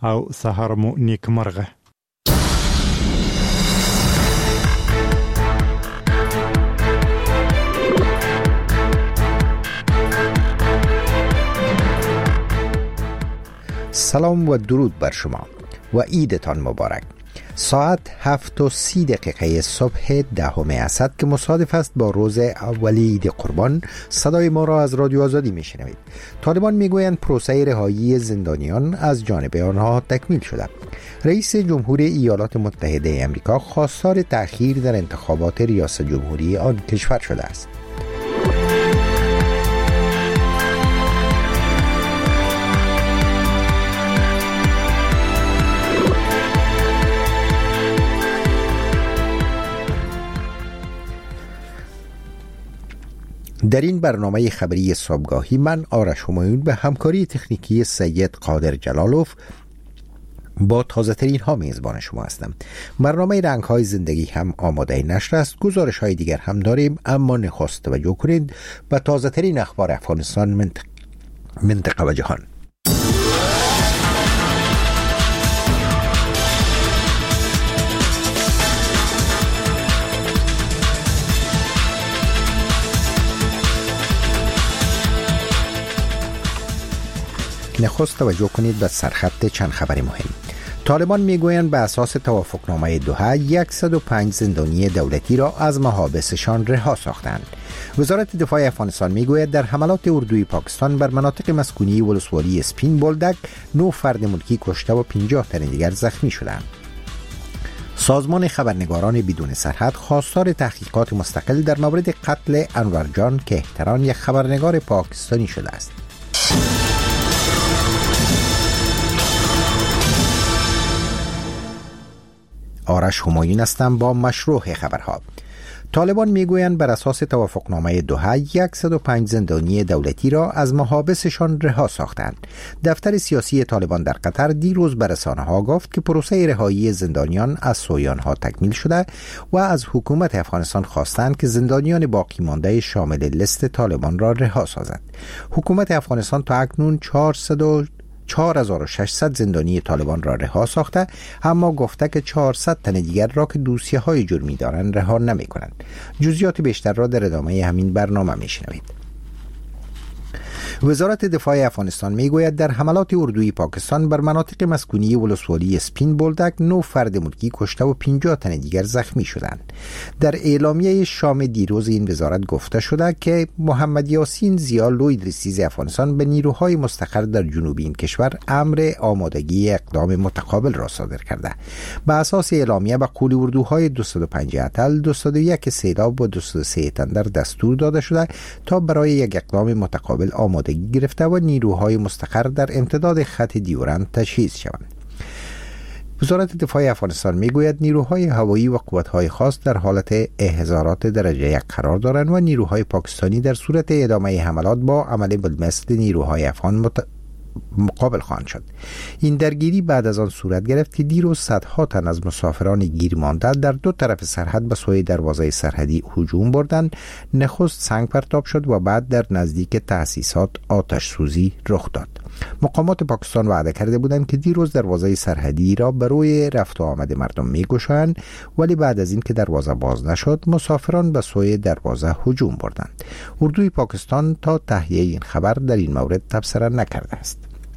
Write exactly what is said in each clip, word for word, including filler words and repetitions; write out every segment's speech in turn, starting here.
او سهار مو نیک مرغه. سلام و درود بر شما و عیدتان مبارک. ساعت هفت و سی دقیقه صبح دهم اسد که مصادف است با روز اولی عید قربان، صدای ما را از رادیو آزادی میشنوید. طالبان میگویند پروسه رهایی زندانیان از جانب آنها تکمیل شده. رئیس جمهور ایالات متحده آمریکا خواستار تأخیر در انتخابات ریاست جمهوری آن کشور شده است. در این برنامه خبری صبحگاهی من آرش همایون به همکاری تکنیکی سید قادر جلالوف با تازه ترین ها میزبان شما هستم. برنامه رنگ های زندگی هم آماده نشر است. گزارش های دیگر هم داریم، اما نخست توجه کنید به تازه ترین اخبار افغانستان، منطقه, منطقه و جهان. نخست توجه کنید به سرخط چند خبر مهم. طالبان میگویند به اساس توافقنامه دوحه صد و پنج زندانی دولتی را از محابسشان رها ساختند. وزارت دفاع افغانستان میگوید در حملات اردوی پاکستان بر مناطق مسکونی ولسوالی اسپین بولدک نه فرد ملکی کشته و پنجاه تن دیگر زخمی شدند. سازمان خبرنگاران بدون سرحد خواستار تحقیقات مستقل در مورد قتل انور جان که احتران یک خبرنگار پاکستانی شده است. آرش همایون هستم با مشروع خبرها. طالبان میگویند بر اساس توافقنامه دوحه صد و پنج زندانی دولتی را از محابسشان رها ساختند. دفتر سیاسی طالبان در قطر دیروز به رسانه‌ها گفت که پروسه رهایی زندانیان از سوی آنها تکمیل شده و از حکومت افغانستان خواستند که زندانیان باقی مانده شامل لست طالبان را رها سازد. حکومت افغانستان تا اکنون چهار هزار و ششصد زندانی طالبان را رها ساخته، اما گفته که چهارصد تن دیگر را که دوسیه های جرمی دارند رها نمی کنند. جزئیات بیشتر را در ادامه همین برنامه می شنوید. وزارت دفاع افغانستان میگوید در حملات اردوی پاکستان بر مناطق مسکونی ولسوالی اسپین بولدک نه فرد ملکی کشته و پنجاه تن دیگر زخمی شدند. در اعلامیه شام دیروز این وزارت گفته شده که محمد یاسین ضیا لوی رئیس افغانستان به نیروهای مستقر در جنوب این کشور امر آمادگی اقدام متقابل را صادر کرده. به اساس اعلامیه به قول اردوهای دویست و پنج اتل، دویست و یک سیلاب و دویست و سه تندر دستور داده شده تا برای یک اقدام متقابل آماده گرفته و نیروهای مستقر در امتداد خط دیورند تجهیز شوند. وزارت دفاع افغانستان میگوید نیروهای هوایی و قوت‌های خاص در حالت احضارات درجه یک قرار دارند و نیروهای پاکستانی در صورت ادامه حملات با عمل بالمثل نیروهای افغان مت... مقابل خواهند شد. این درگیری بعد از آن صورت گرفت که دیروز صدها تن از مسافران گیر مانده در دو طرف سرحد به سوی دروازه سرحدی هجوم بردند. نخست سنگ پرتاب شد و بعد در نزدیک تأسیسات آتش سوزی رخ داد. مقامات پاکستان وعده کرده بودند که دیروز دروازه سرحدی را برای رفت و آمد مردم می‌گشایند، ولی بعد از این که دروازه باز نشد مسافران به سوی دروازه هجوم بردند. اردوی پاکستان تا تهیه این خبر در این مورد تبصره نکرده است.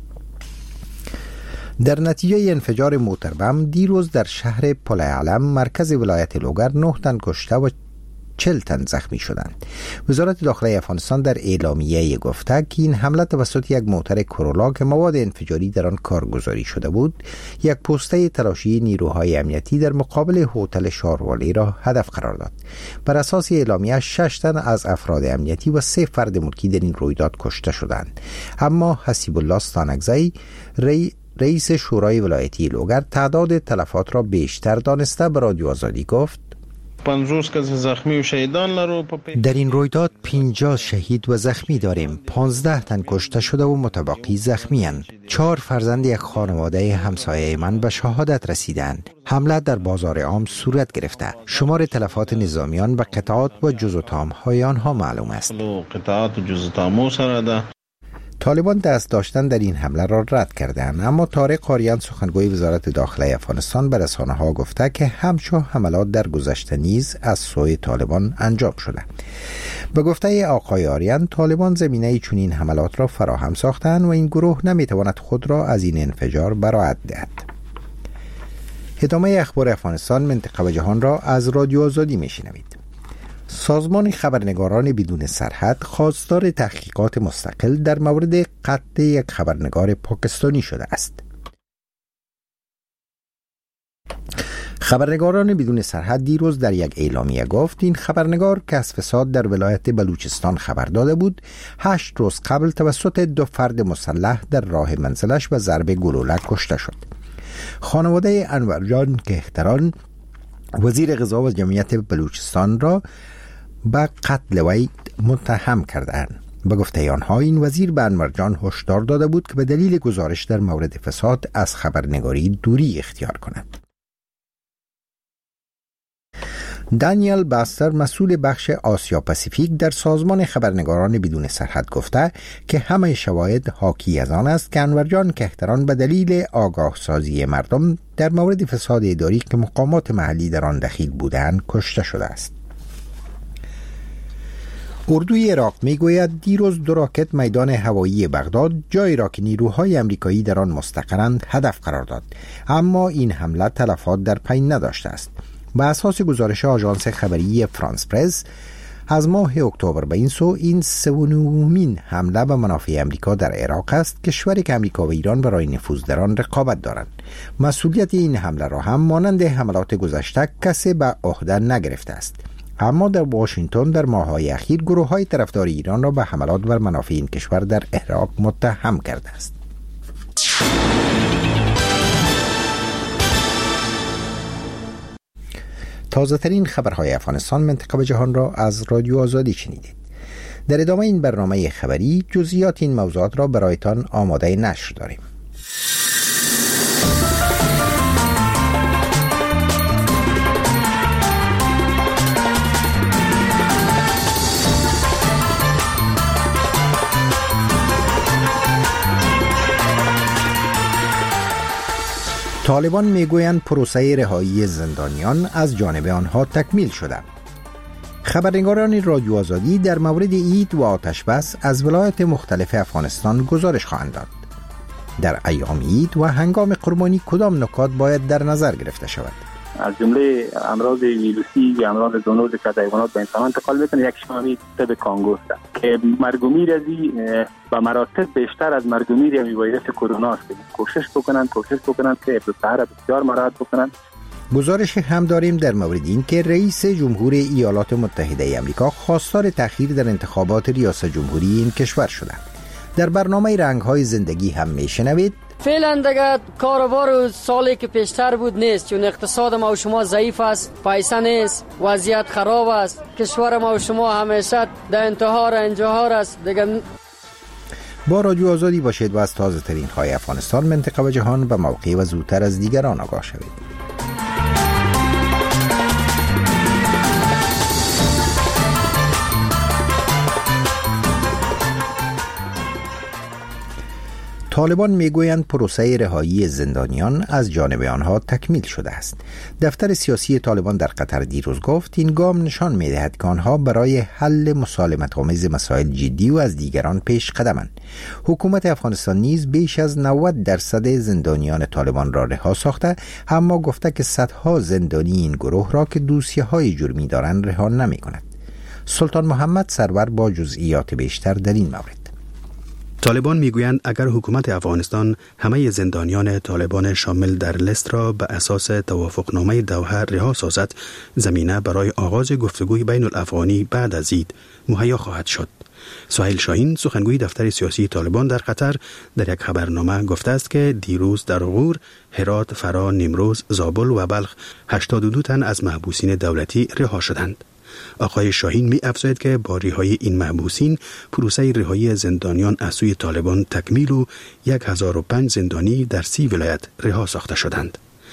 در نتیجه انفجار موتر بم دیروز در شهر پل علم مرکز ولایت لوگر نه تن کشته و چهل تن زخمی شدند. وزارت داخلی افغانستان در اعلامیه گفته که این حمله توسط یک موتر کرولا که مواد انفجاری در آن کارگزاری شده بود، یک پوسته تلاشی نیروهای امنیتی در مقابل هتل شاروالی را هدف قرار داد. بر اساس اعلامیه شش تن از افراد امنیتی و سه فرد ملکی در این رویداد کشته شدند. اما حسیب الله ستانکزی ری رئیس شورای ولایتی لوگر تعداد تلفات را بیشتر دانسته به رادیو آزادی گفت در این رویداد پنجاه شهید و زخمی داریم. پانزده تن کشته شده و متبقی زخمی اند. چهار فرزند یک خانواده همسایه من به شهادت رسیدند. حمله در بازار عام صورت گرفته. شمار تلفات نظامیان و قطعات و جز و تام های آنها معلوم است. طالبان دست داشتن در این حمله را رد کردند، اما طارق آریان سخنگوی وزارت داخله افغانستان به رسانه‌ها گفته که همچو حملات در گذشته نیز از سوی طالبان انجام شده. به گفته آقای آریان، طالبان زمینه چنین حملات را فراهم ساختند و این گروه نمیتواند خود را از این انفجار براءت دهد. ادامه اخبار افغانستان، منطقه و جهان را از رادیو آزادی میشنوید. سازمان خبرنگاران بدون سرحد خواستار تحقیقات مستقل در مورد قتل یک خبرنگار پاکستانی شده است. خبرنگاران بدون سرحد دیروز در یک اعلامیه گفت این خبرنگار که از فساد در ولایت بلوچستان خبر داده بود، هشت روز قبل توسط دو فرد مسلح در راه منزلش به ضرب گلوله کشته شد. خانواده انورجان کهتران وزیر غذا و جمعیت بلوچستان را به قتل وی متهم کردند. به گفته آنها این وزیر به انورجان هشدار داده بود که به دلیل گزارش در مورد فساد از خبرنگاری دوری اختیار کند. دانیل باستر، مسئول بخش آسیا پاسیفیک در سازمان خبرنگاران بدون سرحد، گفته که همه شواهد حاکی از آن است که انورجان کهتران به دلیل آگاه سازی مردم در مورد فساد اداری که مقامات محلی در آن دخیل بودند کشته شده است. اردوی عراق میگوید دیروز دو راکت میدان هوایی بغداد، جایی را که نیروهای امریکایی در آن مستقرند، هدف قرار داد، اما این حمله تلفات در پی نداشته است. به اساس گزارش آژانس خبری فرانس پرس، از ماه اکتبر به این سو این سومین حمله به منافع امریکا در عراق است، کشوری که امریکا و ایران برای نفوذ در آن رقابت دارند. مسئولیت این حمله را هم مانند حملات گذشته کسی به عهده نگرفته است، اما در واشنگتن در ماه‌های اخیر گروه‌های طرفدار ایران را به حملات بر منافع این کشور در عراق متهم کرده است. تازه ترین خبرهای افغانستان، منطقه و جهان را از رادیو آزادی شنیدید. در ادامه این برنامه خبری جزئیات این موضوعات را برایتان آماده نشر داریم. طالبان میگویند پروسه رهایی زندانیان از جانب آنها تکمیل شده. خبرنگاران رادیو آزادی در مورد عید و آتش بس از ولایات مختلف افغانستان گزارش خواهند داد. در ایام عید و هنگام قربانی کدام نکات باید در نظر گرفته شود؟ از جمله امراض ویروسی و امراض زونوز که از حیوانات به انسان انتقال میکنه، یک شامی تب کانگوست که مرگ و میر ازی به مراتب بیشتر از مرگ و میر این ویروس کرونا است. کوشش بکنن کوشش بکنن که بسیار بسیار مراعات بکنن. گزارش هم داریم در مورد این که رئیس جمهور ایالات متحده آمریکا خواستار تأخیر در انتخابات ریاست جمهوری این کشور شده. در برنامه رنگ‌های زندگی هم میشنوید فعلا دیگه کاروبار سالی که پیشتر بود نیست، چون اقتصاد ما و شما ضعیف است، پیسه نیست، وضعیت خراب است، کشور ما و شما همیشه در انتحار انجحار است دیگه. با رادیو آزادی باشید و از تازه ترین های افغانستان، منطقه و جهان به موقع و زودتر از دیگران آگاه شوید. طالبان میگویند پروسه رهایی زندانیان از جانب آنها تکمیل شده است. دفتر سیاسی طالبان در قطر دیروز گفت این گام نشان می‌دهد که آنها برای حل مسالمت‌آمیز مسائل جدی و از دیگران پیش قدمند. حکومت افغانستان نیز بیش از نود درصد زندانیان طالبان را رها ساخته، اما گفته که صدها زندانی این گروه را که دوسیه‌های جرمی دارند رها نمی‌کند. سلطان محمد سرور با جزئیات بیشتر در این مورد. طالبان میگویند اگر حکومت افغانستان همه زندانیان طالبان شامل در لیست را به اساس توافقنامه دوحه رها سازد، زمینه برای آغاز گفتگوی بین الافغانی بعد از عید مهیا خواهد شد. سهیل شاهین، سخنگوی دفتر سیاسی طالبان در قطر، در یک خبرنامه گفته است که دیروز در غور، هرات، فرا، نیمروز، زابل و بلخ هشتاد و دو تن از محبوسین دولتی رها شدند. آقای شاهین می افزاید که با رهایی این محبوسین پروسه رهایی زندانیان از سوی طالبان تکمیل و یک هزار و پنج زندانی در سی ولایت رها ساخته شدند.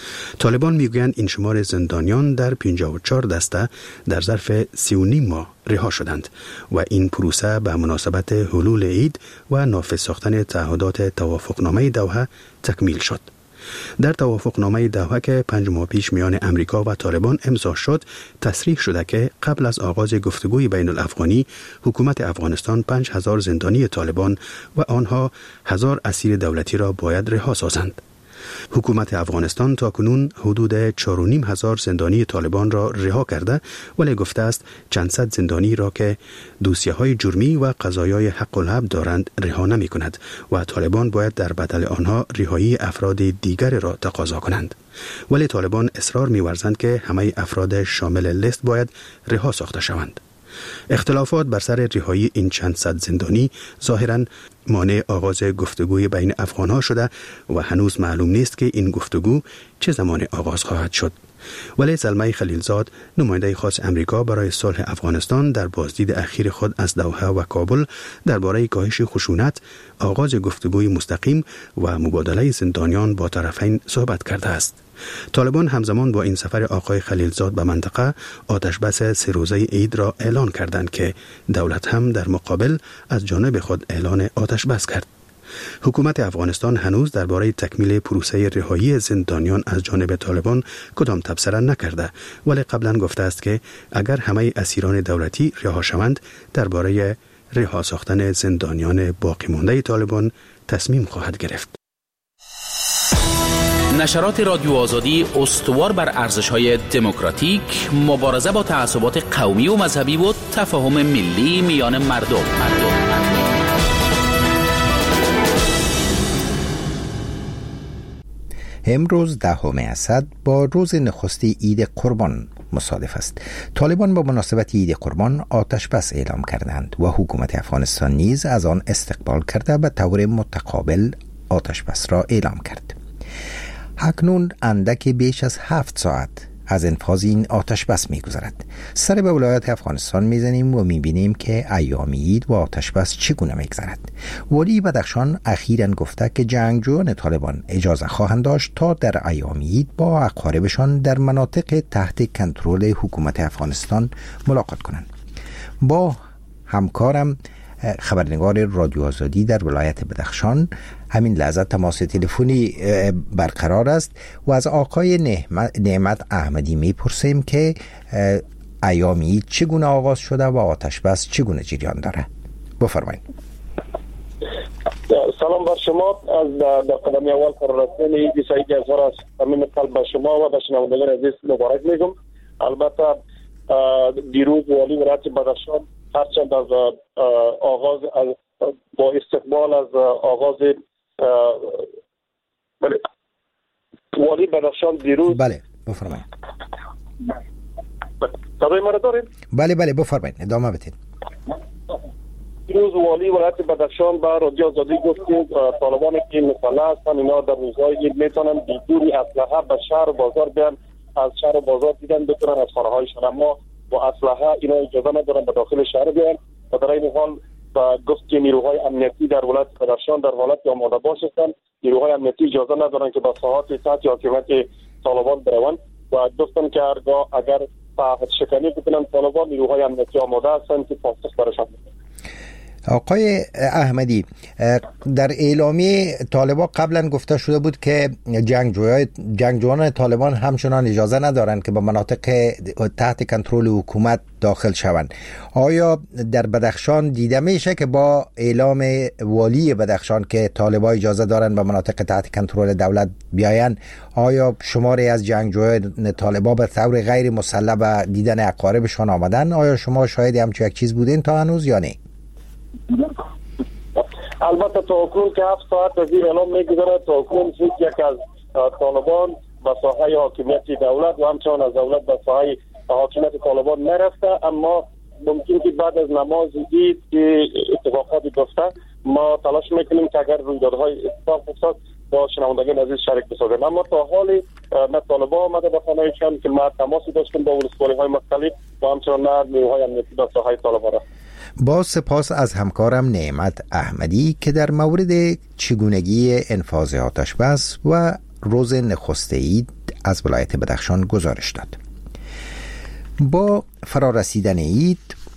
طالبان میگویند این شمار زندانیان در پنجاه و چهار دسته در ظرف سی و نیم ماه رها شدند و این پروسه به مناسبت حلول عید و نافذ ساختن تعهدات توافقنامه دوحه تکمیل شد. در توافقنامه دوحه که پنج ماه پیش میان امریکا و طالبان امضا شد، تصریح شده که قبل از آغاز گفتگوی بین الافغانی، حکومت افغانستان پنج هزار زندانی طالبان و آنها هزار اسیر دولتی را باید رها سازند. حکومت افغانستان تا کنون حدود چهار و نیم هزار زندانی طالبان را رها کرده، ولی گفته است چند صد زندانی را که دوسیه های جرمی و قضایای حق الحب دارند رها نمی کند و طالبان باید در بدل آنها رهایی افراد دیگر را تقاضا کنند. ولی طالبان اصرار می ورزند که همه افراد شامل لیست باید رها ساخته شوند. اختلافات بر سر رهایی این چند صد زندانی ظاهراً مانع آغاز گفتگوی بین افغانها شده و هنوز معلوم نیست که این گفتگو چه زمان آغاز خواهد شد. ولی زلمه خلیلزاد، نماینده خاص امریکا برای صلح افغانستان، در بازدید اخیر خود از دوحه و کابل درباره کاهش خشونت، آغاز گفتگوی مستقیم و مبادله زندانیان با طرفین صحبت کرده است. طالبان همزمان با این سفر آقای خلیلزاد به منطقه آتش بس سه روزه عید را اعلان کردند که دولت هم در مقابل از جانب خود اعلان آتش بس کرد. حکومت افغانستان هنوز درباره تکمیل پروسه رهایی زندانیان از جانب طالبان کدام تبصره نکرده، ولی قبلا گفته است که اگر همه اسیران دولتی رها شوند، درباره رها ساختن زندانیان باقی مانده طالبان تصمیم خواهد گرفت. نشرات رادیو آزادی استوار بر ارزش‌های دموکراتیک، مبارزه با تعصبات قومی و مذهبی و تفاهم ملی میان مردم. مردم. امروز دهم اسد با روز نخست عید قربان مصادف است. طالبان با مناسبت عید قربان آتش بس اعلام کردند و حکومت افغانستان نیز از آن استقبال کرده به طور متقابل آتش بس را اعلام کرد. اکنون اندک بیش از هفت ساعت از انفاذ این آتش بس می گذرد. سر به ولایت افغانستان می زنیم و می بینیم که ایام عید و آتش بس چگونه می گذرد. ولی بدخشان اخیراً گفته که جنگجویان طالبان اجازه خواهند داشت تا در ایام عید با اقاربشان در مناطق تحت کنترل حکومت افغانستان ملاقات کنند. با همکارم خبرنگار رادیو آزادی در ولایت بدخشان همین لحظه تماس تلفنی برقرار است و از آقای نعمت احمدی میپرسیم که ایام عید چگونه آغاز شده و آتش بس چگونه جریان داره. بفرمایید. سلام بر شما. از در قدم اول فرارسیدن عید سعید هزار از صمیم قلب به شما و به شنوندگان عزیز مبارک میگم. البته دیروز والی ولایت بدخشان هرچند از آغاز از با استقبال از آغاز بله والی بدخشان دیروز بله بفرمایید. صدای ما را دارید؟ بله بله بفرمایید ادامه بدید. دیروز والی ولایت بدخشان با رادیو آزادی گفت که طالبانی که مسلح هستند اینا در روزهای عید میتونن بدون اسلحه به شهر و بازار بیان، از شهر و بازار دیدن بتونن از خانه هایشان، اما با اسلحه اینا اجازه ندارن به داخل شهر بیان و در این حال و گفت که نیروهای امنیتی در ولایت بدخشان در حالت آماده باش هستند. نیروهای امنیتی اجازه ندارن که به ساحات تحت حاکمیت طالبان بروند و گفتن که هرگاه اگر تعهد شکنی بکنن طالبان، نیروهای امنیتی آماده هستند که پاسخ برشان بدن. آقای احمدی، در اعلامیه طالبان قبلا گفته شده بود که جنگجویان جنگجویان طالبان همچنان اجازه ندارند که به مناطق تحت کنترل حکومت داخل شوند. آیا در بدخشان دیده میشه که با اعلام والی بدخشان که طالبان اجازه دارند به مناطق تحت کنترل دولت بیاین، آیا شماری از جنگجویان طالبان به طور غیر مسلح به دیدن اقاربشان آمدن؟ آیا شما شاهد همچین یک چیز بودین تا هنوز یا نه؟ البته تا اکنون که هفت ساعت از این اعلام میگذره، تا اکنون هیچ یک از طالبان به ساحه حاکمیت دولت و همچنان از دولت به ساحه حاکمیت طالبان نرفته، اما ممکن که بعد از نماز عید که اتفاقاتی بیفته ما تلاش میکنیم که اگر رویدادهای اتفاق افتاد با شنوندگان عزیز شریک بسازیم. اما تا حالی نه طالبان آمده به خانه‌شان که ما تماسی داشتیم با ولسوالی‌های مختلف و همچنان نه نیروهای امنیتی به ساحه طالبان. با سپاس از همکارم نعمت احمدی که در مورد چگونگی انفاذ آتش بس و روز نخست عید از ولایت بدخشان گزارش داد. با فرارسیدن عید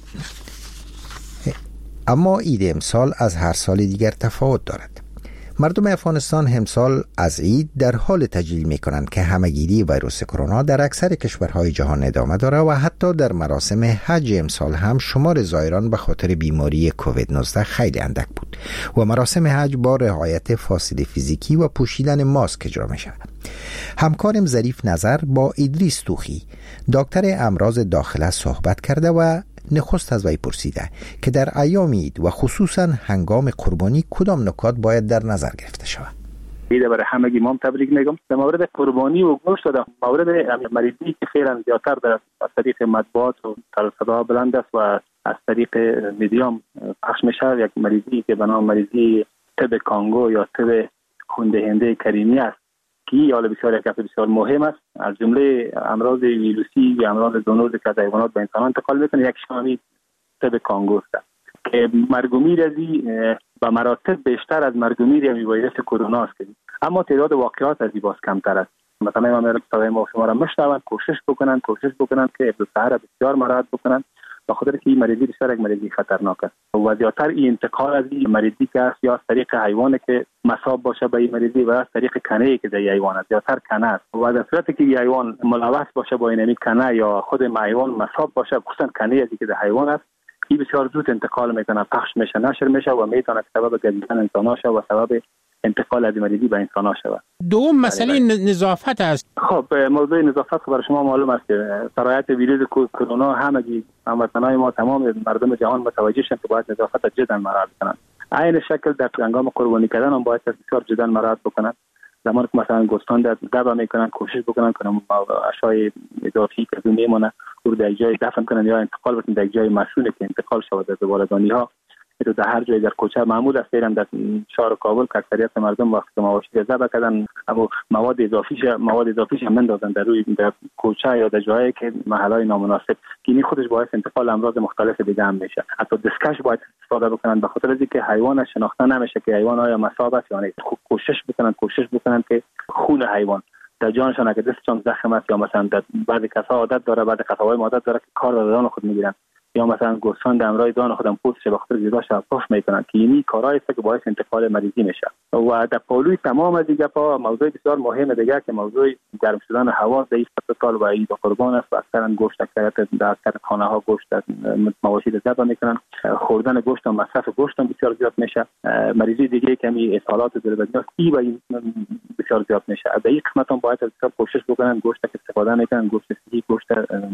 اما عید امسال از هر سال دیگر تفاوت دارد. مردم افغانستان امسال از عید در حال تجلیل می کنند که همهگیری ویروس کرونا در اکثر کشورهای جهان ادامه دارد و حتی در مراسم حج امسال هم شمار زائران به خاطر بیماری کووید نوزده خیلی اندک بود و مراسم حج با رعایت فاصله فیزیکی و پوشیدن ماسک اجرا می شود. همکارم ظریف نظر با ادریس توخی دکتر امراض داخله صحبت کرده و نخست از وی پرسیده که در ایام عید و خصوصا هنگام قربانی کدام نکات باید در نظر گرفته شود. عید برای همگی ما تبریک میگم. در مورد قربانی و گوشت در مورد مریضی که فعلا زیادتر در از طریق مطبوعات و صدا بلند است و از طریق میدیام پخش میشه، یک مریضی که به نام مریضی تب کانگو یا تب خون دهنده کریمی است که حال بسیار یک بسیار مهم است. از جمله امراض ویروسی یا امراض زونوز که از حیوانات به انسان انتقال میکنه، یک شامی تب کانگو است که مرگ و میر ازی به مراتب بیشتر از مرگ و میر از ویروس کرونا است، اما تعداد واقعات از این باز کمتر است. مثلا ما میگم ما شما را مشتاقن کوشش بکنن کوشش بکنن که ابتدا سحر بسیار مراعات بکنن، به خاطر که این مریضی بسیار یک مریضی خطرناک است و زیادتر این انتقال از این مریضی که است یا از طریق حیوانی که مصاب باشه به این مریضی و از طریق کنه که در حیوان است، زیادتر کنه است و در صورتی که این حیوان ملوث باشه با این کنه یا خود حیوان مصاب باشه، خصوصا کنه ازی که در حیوان است، این بسیار زود انتقال میکنه، پخش میشه، نشر میشه و میتونه سبب گزیدن انسان شه و سبب انتقال از مریضی به انسان شود. دوم مسئله نظافت است. خب موضوع نظافت برای شما معلوم است که سرایت ویروس کرونا همگی هموطنان ما تمام مردم جهان متوجه شدند که باید نظافت جدا مراعات کنند. عین شکل در هنگام قربانی کردن هم باید بسیار جدا مراعات بکنند. زمانی که مثلا گوسفند در دبا میکنن کوشش بکنن که اشیاء اضافی که میمونه رو در جای دفن کنن یا انتقال بکنن در جای مسئول که انتقال شود در زباله‌دانی ها. تو در هر جای در کوچه معمول است، فعلا در شهر کابل که اکثریت مردم وقتی مواشی ذبح کردن اما مواد اضافیش مواد اضافیش هم مندازن در روی در کوچه یا در جایی که محلهای نامناسب که این خودش باعث انتقال امراض مختلف دیگه هم میشه. حتی دستکش باید استفاده بکنن به خاطر اینکه حیوان شناخته نمیشه که حیوان آیا مصاب است یا نه. کوشش بکنن کوشش بکنن که خون حیوان در جانشان اگه دستشان زخم است یا مثلا در بعضی کسا عادت داره بعضی کساهای عادت داره که کار در دان خود میگیرن یا مثلا گوسفند امرای دان خودم پوستش به خاطر گیرا شفاف میکنن که اینی کارهایی است که باعث انتقال مریضی میشه. و در پالوی تمام دیگه پا موضوع بسیار مهم دیگه که موضوع گرم شدن هوا در این سال و عید قربان است و اکثرا گوشت اکثریت در اکثر خانه ها گوشت مواشی ذبح میکنن، خوردن گوشت و مصرف گوشت هم بسیار زیاد میشه. مریضی دیگه کمی اسهالات دلبندی است ای و این بسیار زیاد میشه. در این قسمت هم باید بسیار کوشش بکنن گوشت که استفاده میکنن گوشت صحی، گوشت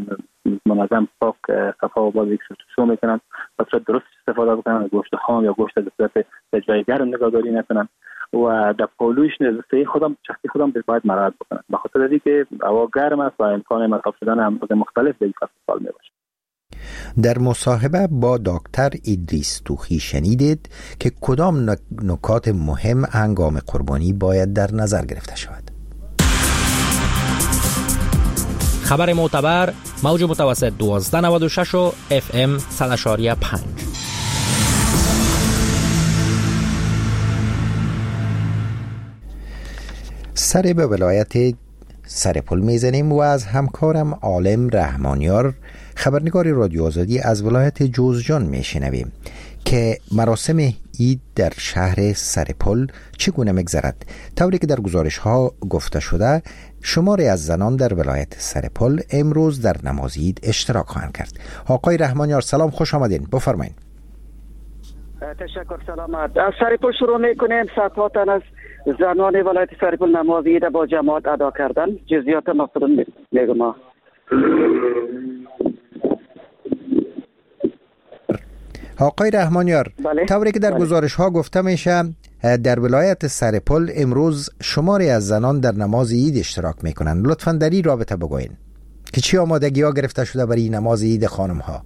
منظم، پاک، صفا و باز شو میکنن و درست استفاده بکنن، گوشت خام یا گوشت در جای گرم نگهداری نکنن و در پالویش نزدیکی خودم شخصی خودم باید مراعات بکنن به خاطر اینکه هوا گرم است و امکان مصاب شدن امراض مختلف در این فصل سال میباشه. در مصاحبه با دکتر ادریس توخی شنیدید که کدام نکات مهم هنگام قربانی باید در نظر گرفته شود. خبر معتبر موج متوسط دوازده نود و شش و اف ام صد و پنج. سر به ولایت سرپل میزنیم و از همکارم عالم رحمانیار خبرنگار رادیو آزادی از ولایت جوزجان میشنویم که مراسم عید در شهر سرپل چگونه میگذرد. طوری که در گزارش ها گفته شده شماری از زنان در ولایت سرپل امروز در نماز عید اشتراک خواهند کرد. آقای رحمانیار سلام، خوش آمدین، بفرمایید. تشکر، سلامت. از سرپل شروع میکنیم. صفاتن از زنان ولایت سرپل نماز عید با جماعت ادا کردن. جزئیات مفصل میگم. آقای رحمانیار، بله. طوری که در بله. گزارش ها گفته میشه در ولایت سرپل امروز شماری از زنان در نماز عید اشتراک میکنن. لطفاً در این رابطه بگوین که چی آمادگی ها گرفته شده برای نماز عید خانم ها؟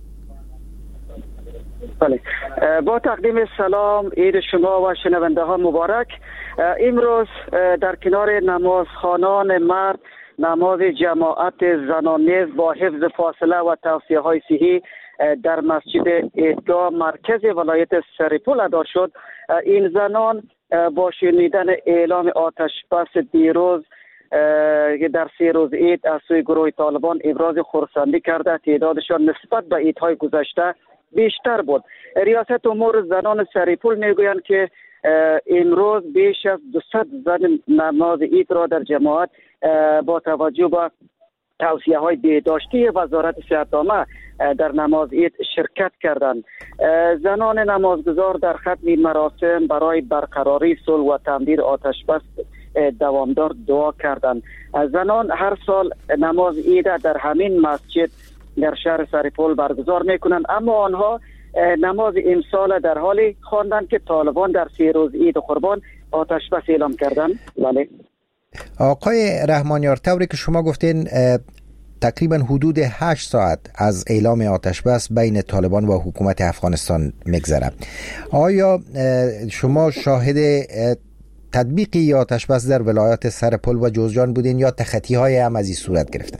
بله، با تقدیم سلام عید شما و شنونده ها مبارک. امروز در کنار نماز خوانان مرد نماز جماعت زنانه با حفظ فاصله و توصیه های صحی در مسجد عیدگاه مرکز ولایت سرپل ادا شد. این زنان با شنیدن اعلام آتش بس دیروز که در سه روز عید از سوی گروه طالبان ابراز خرسندی کرده تعدادشان نسبت به عیدهای گذشته بیشتر بود. ریاست امور زنان سریپول میگویند که امروز بیش از دویست زن نماز عید را در جماعت با توجه به توصیه های بهداشتی وزارت صحت عامه در نماز عید شرکت کردند. زنان نمازگزار در ختم مراسم برای برقراری صلح و تمدید آتش بس دوامدار دعا کردند. زنان هر سال نماز عید در همین مسجد در شهر سریپول برگزار میکنند، اما آنها نماز امسال در حالی خواندند که طالبان در سه روز عید قربان آتش بس اعلام کردند. بله آقای رحمانیار، طوری که شما گفتین تقریبا حدود هشت ساعت از اعلام آتش بس بین طالبان و حکومت افغانستان میگذره. آیا شما شاهد تطبیقی آتش بس در ولایات سرپل و جوزجان بودین یا تخطی های هم از این صورت گرفته؟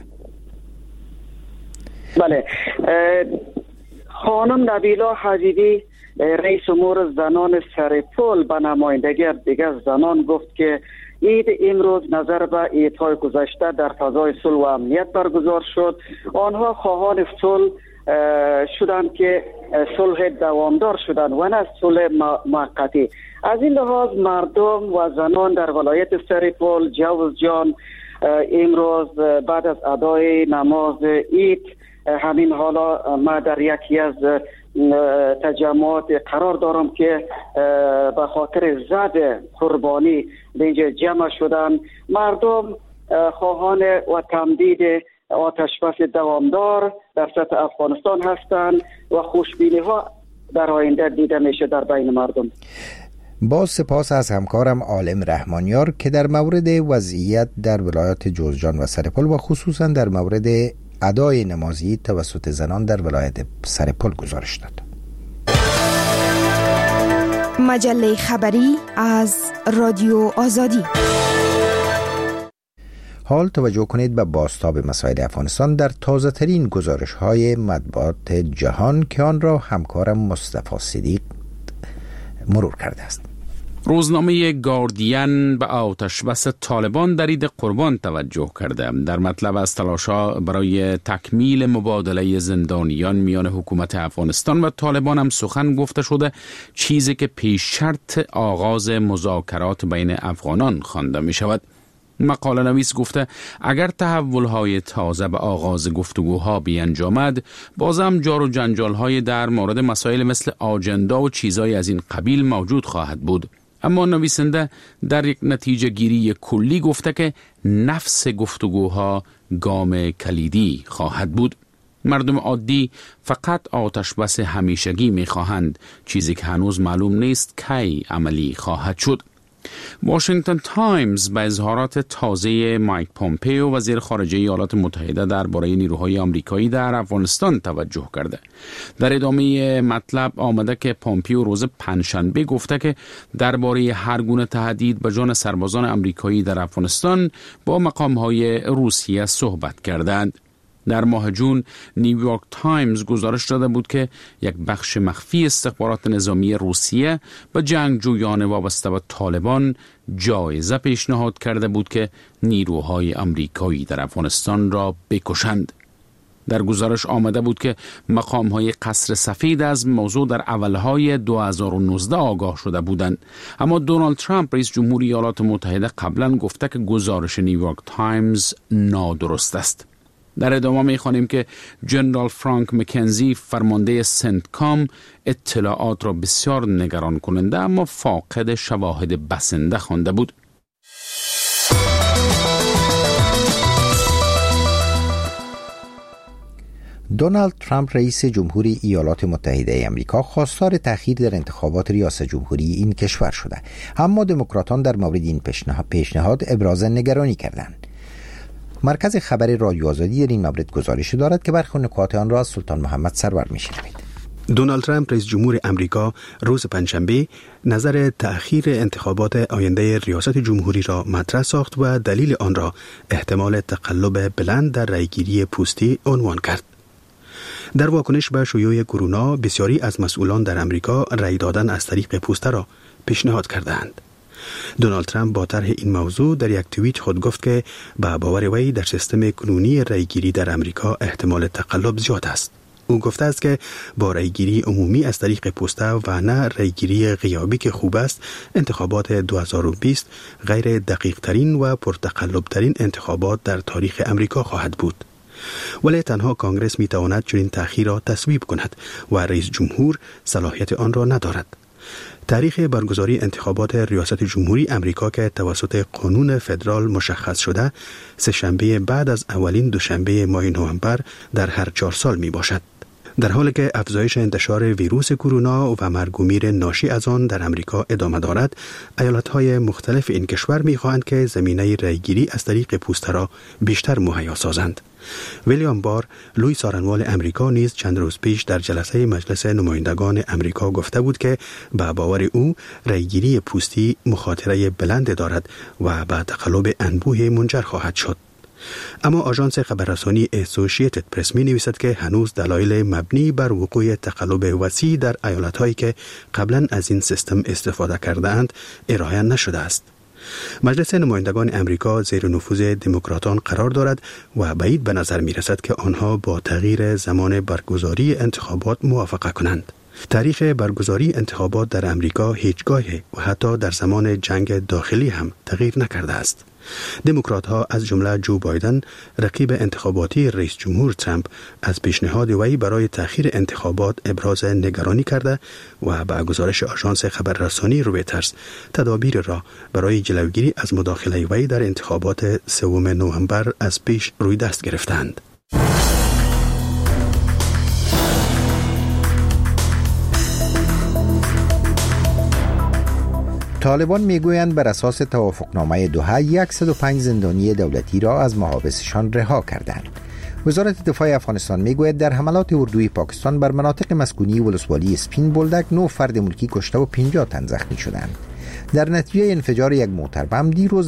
بله، خانم نبیلا حبیبی رئیس امور زنان سرپل به نمایندگی دیگر زنان گفت که عید امروز نظر به عیدهای گذشته در فضای صلح و امنیت برگزار شد. آنها خواهان صلح شدند که صلح دوامدار شدند و نه صلح موقتی. از این لحاظ مردم و زنان در ولایت سرپل، جوزجان امروز بعد از ادای نماز عید، همین حالا ما در یکی از تجمعات قرار دارم که به خاطر زد قربانی به اینجا جمع شدن. مردم خواهان و تمدید آتش بس دوامدار در سطح افغانستان هستند و خوشبینی ها در آینده دیده میشه در بین مردم. با سپاس از همکارم عالم رحمانیار که در مورد وضعیت در ولایات جوزجان و سرپل و خصوصا در مورد ادای نمازی توسط زنان در ولایت سرپل گزارش داد. مجله خبری از رادیو آزادی. حال توجه کنید به بازتاب مسائل افغانستان در تازه ترین گزارش های مطبوعات جهان که آن را همکارم مصطفی صدیق مرور کرده است. روزنامه گاردین به آتش بس طالبان در عید قربان توجه کرده. در مطلب از تلاش‌ها برای تکمیل مبادله زندانیان میان حکومت افغانستان و طالبان هم سخن گفته شده، چیزی که پیش شرط آغاز مذاکرات بین افغانان خوانده می شود. مقاله نویس گفته اگر تحول‌های تازه به آغاز گفتگوها بیانجامد، بازم جار و جنجال‌های در مورد مسائل مثل آجندا و چیزای از این قبیل موجود خواهد بود. اما نویسنده در یک نتیجه گیری کلی گفته که نفس گفتگوها گام کلیدی خواهد بود. مردم عادی فقط آتش بس همیشگی می خواهند، چیزی که هنوز معلوم نیست کی عملی خواهد شد. واشنگتن تایمز به اظهارات تازه مایک پومپیو وزیر خارجه ایالات متحده درباره نیروهای آمریکایی در افغانستان توجه کرده. در ادامه مطلب آمده که پومپیو روز پنجشنبه گفته که درباره هر گونه تهدید به جان سربازان آمریکایی در افغانستان با مقام‌های روسیه صحبت کردند. در ماه جون نیویورک تایمز گزارش داده بود که یک بخش مخفی استخبارات نظامی روسیه به جنگجویان وابسته به طالبان جایزه پیشنهاد کرده بود که نیروهای آمریکایی در افغانستان را بکشند. در گزارش آمده بود که مقام‌های قصر سفید از موضوع در اولهای دو هزار و نوزده آگاه شده بودند، اما دونالد ترامپ رئیس جمهوری ایالات متحده قبلا گفته که گزارش نیویورک تایمز نادرست است. در ادامه می‌خوانیم که جنرال فرانک مکنزی فرمانده سنتکام اطلاعات را بسیار نگران کننده اما فاقد شواهد بسنده خوانده بود. دونالد ترامپ رئیس جمهوری ایالات متحده آمریکا خواستار تأخیر در انتخابات ریاست جمهوری این کشور شده، اما دموکراتان در مورد این پیشنهاد ابراز نگرانی کردند. مرکز خبری رادیو آزادی در این مورد گزارش دارد که برخی نکات آن را از سلطان محمد سرور میشنوید. دونالد ترامپ رئیس جمهور امریکا روز پنجشنبه نظر تأخیر انتخابات آینده ریاست جمهوری را مطرح ساخت و دلیل آن را احتمال تقلب بلند در رأیگیری پوستی عنوان کرد. در واکنش به شیوع کرونا، بسیاری از مسئولان در امریکا رأی دادن از طریق پوسته را پیشنهاد کردند. دونالد ترامپ با طرح این موضوع در یک توییت خود گفت که به باور وی در سیستم کنونی رایگیری در امریکا احتمال تقلب زیاد است. او گفته است که با رایگیری عمومی از طریق پسته و نه رایگیری غیابی که خوب است، انتخابات دو هزار و بیست غیر دقیق ترین و پرتقلب ترین انتخابات در تاریخ امریکا خواهد بود. ولی تنها کانگرس می تواند چنین تأخیر را تصویب کند و رئیس جمهور صلاحیت آن را ندارد. تاریخ برگزاری انتخابات ریاست جمهوری امریکا که توسط قانون فدرال مشخص شده، سه شنبه بعد از اولین دوشنبه ماه نوامبر در هر چهار سال می باشد. در حالی که افزایش انتشار ویروس کرونا و مرگ و میر ناشی از آن در امریکا ادامه دارد، ایالت‌های مختلف این کشور می‌خواهند که زمینه رایگیری از طریق پوسته را بیشتر مهیا سازند. ویلیام بار، لوی سارنوال امریکا نیز چند روز پیش در جلسه مجلس نمایندگان امریکا گفته بود که به باور او رایگیری پوستی مخاطره بلند دارد و به تقلب انبوه منجر خواهد شد. اما آژانس خبررسانی اسوسییتد پرس می نویسد که هنوز دلایل مبنی بر وقوع تقلب وسیع در ایالت‌هایی که قبلا از این سیستم استفاده کرده‌اند ارائه نشده است. مجلس نمایندگان امریکا زیر نفوذ دموکراتان قرار دارد و بعید به نظر می رسد که آنها با تغییر زمان برگزاری انتخابات موافقه کنند. تاریخ برگزاری انتخابات در امریکا هیچگاه و حتی در زمان جنگ داخلی هم تغییر نکرده است. دموکرات‌ها از جمله جو بایدن، رقیب انتخاباتی رئیس جمهور ترامپ، از پیشنهاد وی برای تأخیر انتخابات ابراز نگرانی کرده و با گزارش آژانس خبررسانی رویترز تدابیر را برای جلوگیری از مداخله وی در انتخابات سوم نوامبر از پیش روی دست گرفتند. طالبان میگویند بر اساس توافقنامه دوحه صد و پنج زندانی دولتی را از محابسشان رها کردند. وزارت دفاع افغانستان میگوید در حملات اردوی پاکستان بر مناطق مسکونی ولسوالی اسپین بولدک نه فرد ملکی کشته و پنجاه تن زخمی شدند. در نتیجه انفجار یک موتر بم دیروز